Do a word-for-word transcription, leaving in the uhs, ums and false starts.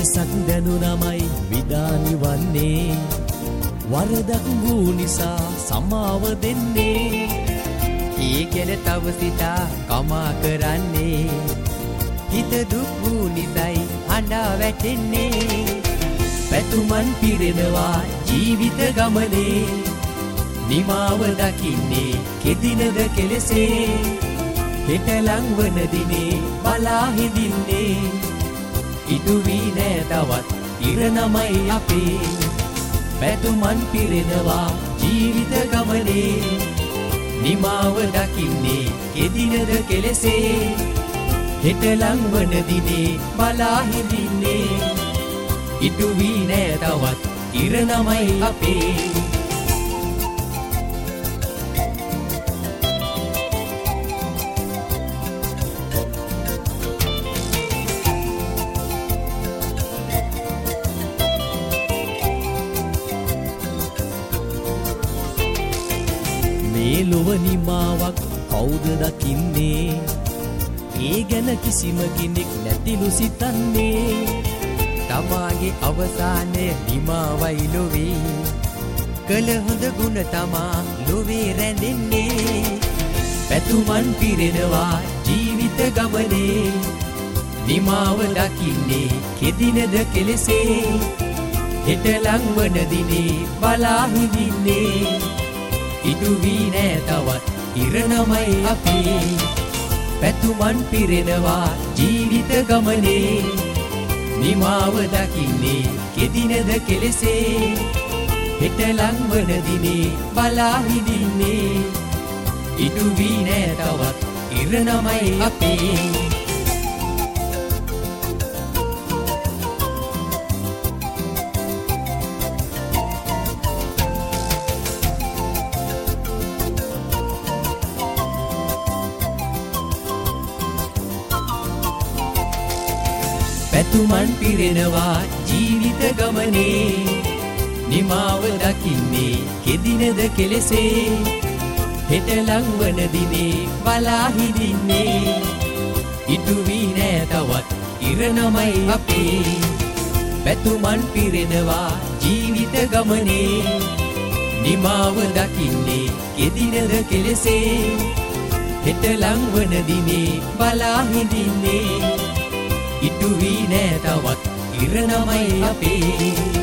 වෙනසක් දැනුනමයි විඩානි වන්නේ වරදක් වූ නිසා සමාව දෙන්නේ ඒ ගැන තව සිතා කමා කරන්නේ හිත දුක් වූ නිසයි හඬා වැටෙන්නේ පැතුමන් පිරෙනවා ජීවිත ගමනේ නිමාව දකින්නේ කෙදිනද කෙලෙසේ හෙට ලං වන දිනේ බලා හිඳින්නේ ඉදු වී නෑ තවත් ඉර නමයි අපේ පැතුමන් පිරෙනවා ජීවිත ගමනේ නිමාව දකින්නේ කෙදිනද කෙලෙසේ හෙට ලං වන දිනේ බලා හිඳින්නේ ඉදු වී නෑ තවත් ඉර නමයි අපේ මේ ලොව නිමාවක් කවුද දකින්නේ ඒ ගැන කිසිම කෙනෙක් නැතිලු සිතන්නේ තමාගේ අවසානය නිමාවයි ලොවේ කළ හොඳ ගුණ තමා ලොවේ රැඳෙන්නේ පැතුමන් පිරෙනවා ජීවිත ගමනේ නිමාව දකින්නේ කෙදිනද කෙලෙසේ හෙට ලං වන දිනේ බලා හිඳින්නේ ඉදු වී නෑ තවත් ඉර නමයි අපේ පැතුමන් පිරෙනවා ජීවිත ගමනේ නිමාව දකින්නේ කෙදිනද කෙලෙසේ හෙට ලං වන දිනේ බලා හිඳින්නේ ඉදු වී නෑ තවත් ඉර නමයි අපේ පැතුමන් පිරෙනවා ජීවිත ගමනේ නිමාව දකින්නේ කෙදිනද කෙලෙසේ හෙට ලං වන දිනේ බලා හිඳින්නේ ඉදු වී නෑ තවත් ඉර නමයි අපේ පැතුමන් පිරෙනවා ජීවිත ගමනේ නිමාව දකින්නේ කෙදිනද කෙලෙසේ හෙට ලං වන දිනේ බලා හිඳින්නේ ඉදු වී නෑ තවත් ඉර නමයි අපේ